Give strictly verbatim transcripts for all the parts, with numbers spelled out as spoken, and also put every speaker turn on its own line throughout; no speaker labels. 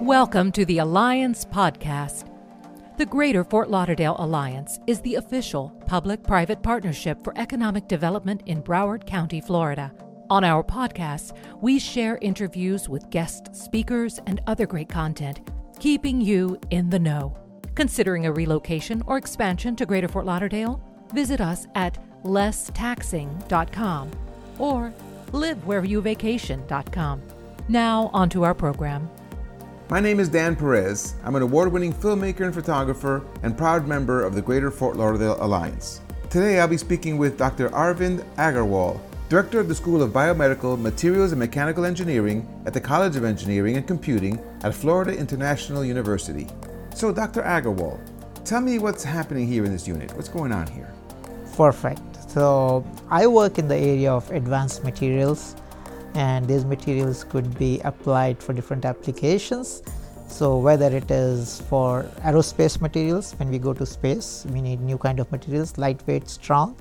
Welcome to the Alliance Podcast. The Greater Fort Lauderdale Alliance is the official public-private partnership for economic development in Broward County, Florida. On our podcast, we share interviews with guest speakers and other great content, keeping you in the know. Considering a relocation or expansion to Greater Fort Lauderdale? Visit us at less taxing dot com or live where you vacation dot com. Now, on to our program.
My name is Dan Perez. I'm an award-winning filmmaker and photographer and proud member of the Greater Fort Lauderdale Alliance. Today I'll be speaking with Doctor Arvind Agarwal, Director of the School of Biomedical, Materials and Mechanical Engineering at the College of Engineering and Computing at Florida International University. So Doctor Agarwal, tell me what's happening here in this unit. What's going on here?
Perfect. So I work in the area of advanced materials, and these materials could be applied for different applications. So whether it is for aerospace materials, when we go to space, we need new kind of materials, lightweight, strong,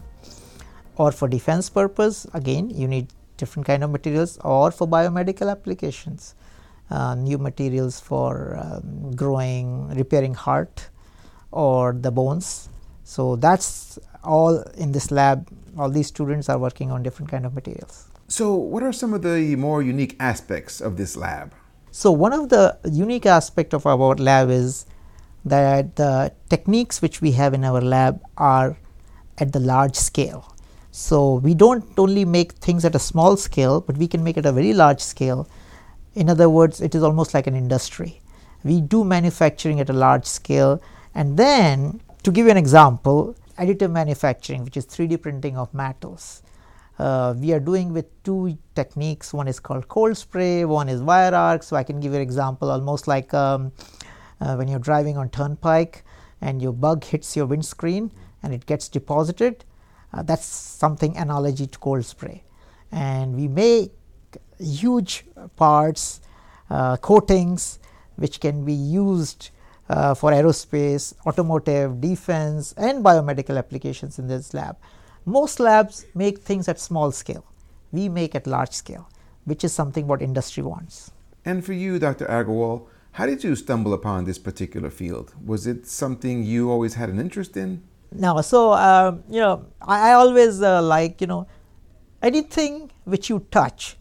or for defense purpose, again, you need different kind of materials, or for biomedical applications, uh, new materials for um, growing, repairing heart or the bones. So that's all in this lab. All these students are working on different kind of materials.
So what are some of the more unique aspects of this lab?
So one of the unique aspects of our lab is that the techniques which we have in our lab are at the large scale. So we don't only make things at a small scale, but we can make it a very large scale. In other words, it is almost like an industry. We do manufacturing at a large scale. And then, to give you an example, additive manufacturing, which is three D printing of metals. Uh, we are doing with two techniques. One is called cold spray, one is wire arc. So I can give you an example, almost like um, uh, when you're driving on turnpike and your bug hits your windscreen and it gets deposited. Uh, that's something analogy to cold spray. And we make huge parts, uh, coatings, which can be used uh, for aerospace, automotive, defense, and biomedical applications in this lab. Most labs make things at small scale. We make at large scale, which is something what industry wants.
And for you, Doctor Agarwal, how did you stumble upon this particular field? Was it something you always had an interest in?
No, so, um, you know, I, I always uh, like, you know, anything which you touch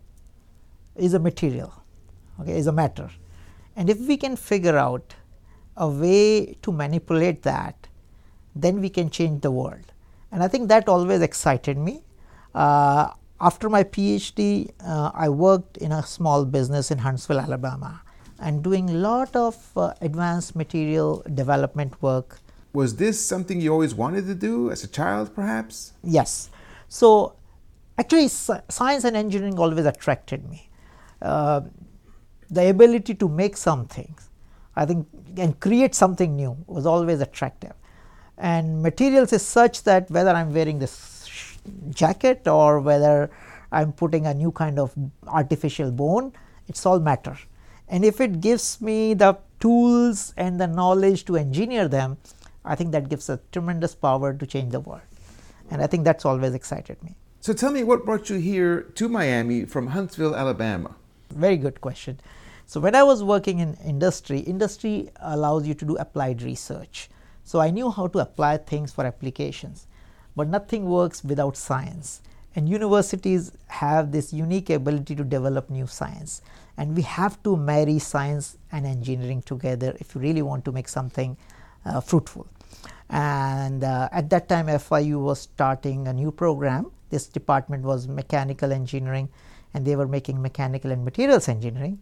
is a material, okay, is a matter. And if we can figure out a way to manipulate that, then we can change the world. And I think that always excited me. Uh, after my PhD, uh, I worked in a small business in Huntsville, Alabama, and doing a lot of uh, advanced material development work.
Was this something you always wanted to do as a child, perhaps?
Yes. So actually, science and engineering always attracted me. Uh, the ability to make something, I think, and create something new was always attractive. And materials is such that whether I'm wearing this jacket or whether I'm putting a new kind of artificial bone, it's all matter. And if it gives me the tools and the knowledge to engineer them, I think that gives a tremendous power to change the world. And I think that's always excited me.
So tell me, what brought you here to Miami from Huntsville, Alabama?
Very good question. So when I was working in industry, industry allows you to do applied research. So I knew how to apply things for applications, but nothing works without science. And universities have this unique ability to develop new science. And we have to marry science and engineering together if you really want to make something uh, fruitful. And uh, at that time, F I U was starting a new program. This department was mechanical engineering, and they were making mechanical and materials engineering.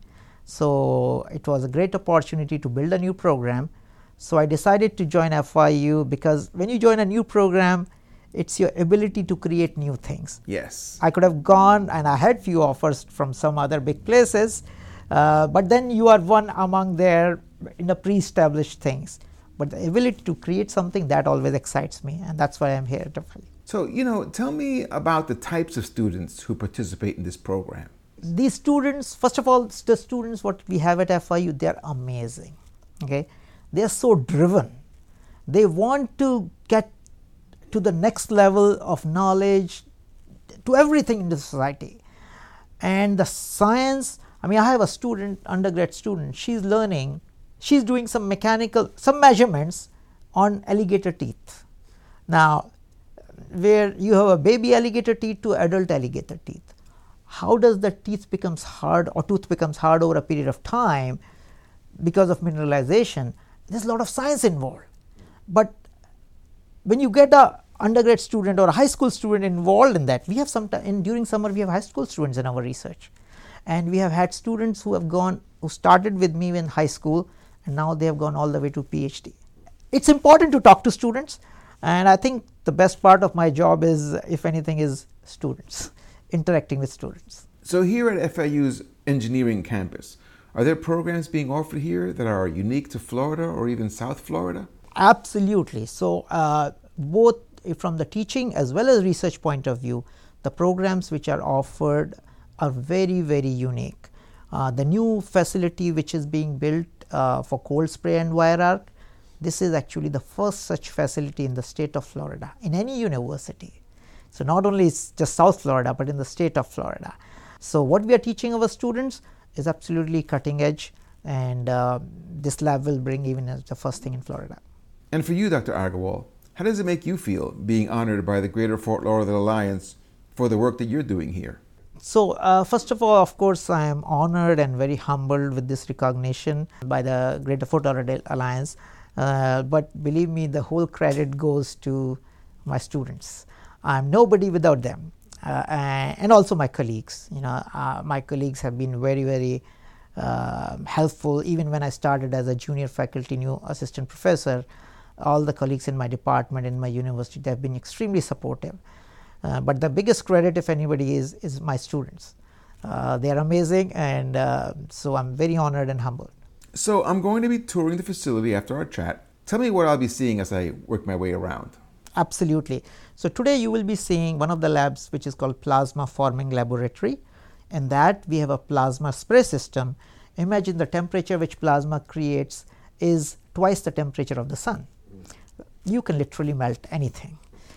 So it was a great opportunity to build a new program. So I decided to join F I U because when you join a new program, it's your ability to create new things.
Yes.
I could have gone, and I had few offers from some other big places, uh, but then you are one among their in the pre-established things. But the ability to create something, that always excites me, and that's why I'm here at F I U.
So, you know, tell me about the types of students who participate in this program.
These students, first of all, the students what we have at F I U, they're amazing. Okay. They are so driven. They want to get to the next level of knowledge, to everything in the society. And the science I mean, I have a student, undergrad student, she's learning, she's doing some mechanical, some measurements on alligator teeth. Now, where you have a baby alligator teeth to adult alligator teeth, how does the teeth becomes hard or tooth becomes hard over a period of time because of mineralization? There's a lot of science involved. But when you get a undergrad student or a high school student involved in that, we have some in during summer we have high school students in our research, and we have had students who have gone who started with me in high school and now they have gone all the way to PhD. It's important to talk to students, and I think the best part of my job is, if anything, is students, interacting with students.
So here at F I U's engineering campus, are there programs being offered here that are unique to Florida or even South Florida?
Absolutely. So uh, both from the teaching as well as research point of view, the programs which are offered are very, very unique. Uh, the new facility which is being built uh, for cold spray and wire arc, this is actually the first such facility in the state of Florida, in any university. So not only it's just South Florida, but in the state of Florida. So what we are teaching our students is absolutely cutting edge, and uh, this lab will bring even as the first thing in Florida.
And for you, Doctor Agarwal, how does it make you feel being honored by the Greater Fort Lauderdale Alliance for the work that you're doing here?
So uh, first of all, of course, I am honored and very humbled with this recognition by the Greater Fort Lauderdale Alliance. Uh, but believe me, the whole credit goes to my students. I'm nobody without them, uh, and also my colleagues. You know, uh, my colleagues have been very, very uh, helpful. Even when I started as a junior faculty, new assistant professor, all the colleagues in my department, in my university, they have been extremely supportive. Uh, but the biggest credit, if anybody, is is my students. Uh, they are amazing, and uh, so I'm very honored and humbled.
So I'm going to be touring the facility after our chat. Tell me what I'll be seeing as I work my way around.
Absolutely. So today you will be seeing one of the labs which is called Plasma Forming Laboratory. In that we have a plasma spray system. Imagine the temperature which plasma creates is twice the temperature of the sun. You can literally melt anything.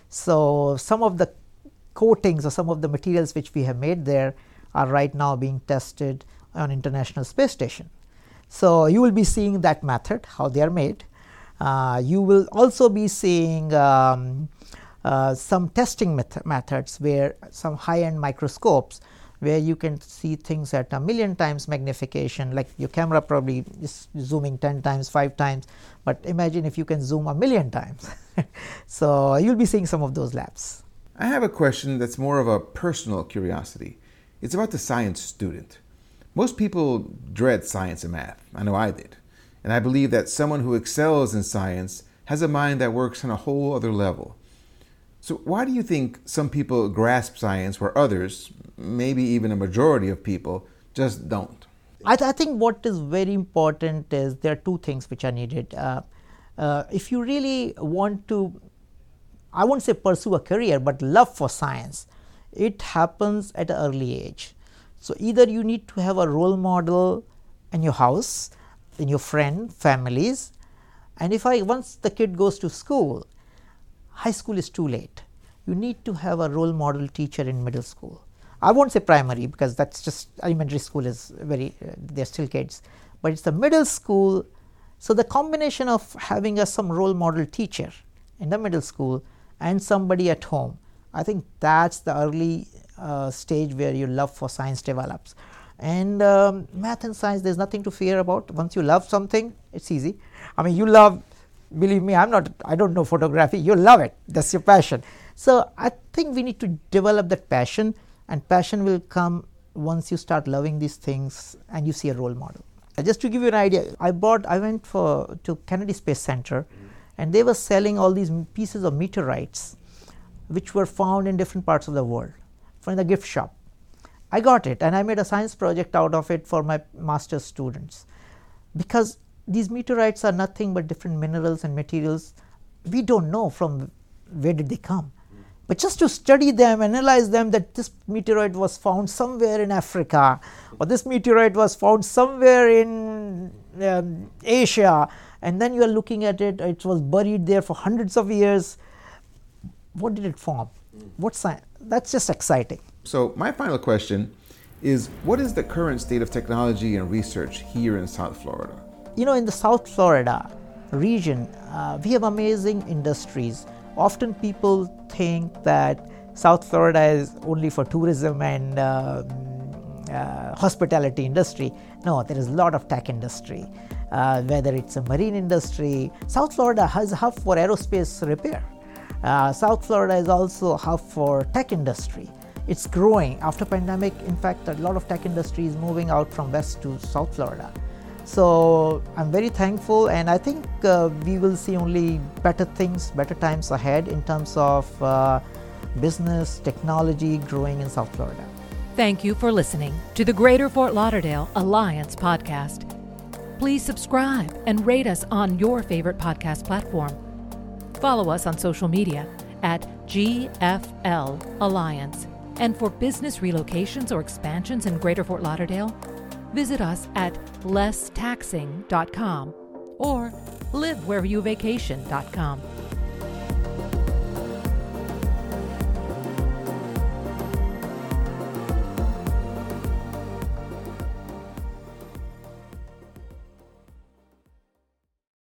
So some of the coatings or some of the materials which we have made there are right now being tested on International Space Station. So you will be seeing that method, how they are made. Uh, you will also be seeing um, uh, some testing met methods where some high-end microscopes where you can see things at a million times magnification, like your camera probably is zooming ten times, five times, but imagine if you can zoom a million times. So you'll be seeing some of those labs.
I have a question that's more of a personal curiosity. It's about the science student. Most people dread science and math. I know I did. And I believe that someone who excels in science has a mind that works on a whole other level. So why do you think some people grasp science where others, maybe even a majority of people, just don't?
I, th I think what is very important is there are two things which are needed. Uh, uh, if you really want to, I won't say pursue a career, but love for science, it happens at an early age. So either you need to have a role model in your house, in your friend, families, and if I once the kid goes to school, high school is too late. You need to have a role model teacher in middle school. I won't say primary because that's just elementary school is very, uh, they're still kids, but it's the middle school. So the combination of having a some role model teacher in the middle school and somebody at home, I think that's the early uh, stage where your love for science develops. And um, math and science, there's nothing to fear about. Once you love something, it's easy. I mean, you love, believe me, I'm not, I don't know photography, you love it, that's your passion. So I think we need to develop that passion, and passion will come once you start loving these things and you see a role model. Uh, just to give you an idea, I bought, I went for to Kennedy Space Center, and they were selling all these pieces of meteorites which were found in different parts of the world from the gift shop. I got it, and I made a science project out of it for my master's students, because these meteorites are nothing but different minerals and materials. We don't know from where did they come, but just to study them, analyze them, that this meteorite was found somewhere in Africa, or this meteorite was found somewhere in um, Asia, and then you are looking at it, it was buried there for hundreds of years. What did it form? What science? That's just exciting.
So my final question is what is the current state of technology and research here in South Florida?
You know, in the South Florida region, uh, we have amazing industries. Often people think that South Florida is only for tourism and uh, uh, hospitality industry. No, there is a lot of tech industry, uh, whether it's a marine industry. South Florida has a hub for aerospace repair. Uh, South Florida is also a hub for tech industry. It's growing. After pandemic, in fact, a lot of tech industry is moving out from West to South Florida. So I'm very thankful, and I think uh, we will see only better things, better times ahead in terms of uh, business, technology growing in South Florida.
Thank you for listening to the Greater Fort Lauderdale Alliance podcast. Please subscribe and rate us on your favorite podcast platform. Follow us on social media at G F L Alliance. And for business relocations or expansions in Greater Fort Lauderdale, visit us at less taxing dot com or live where you vacation dot com.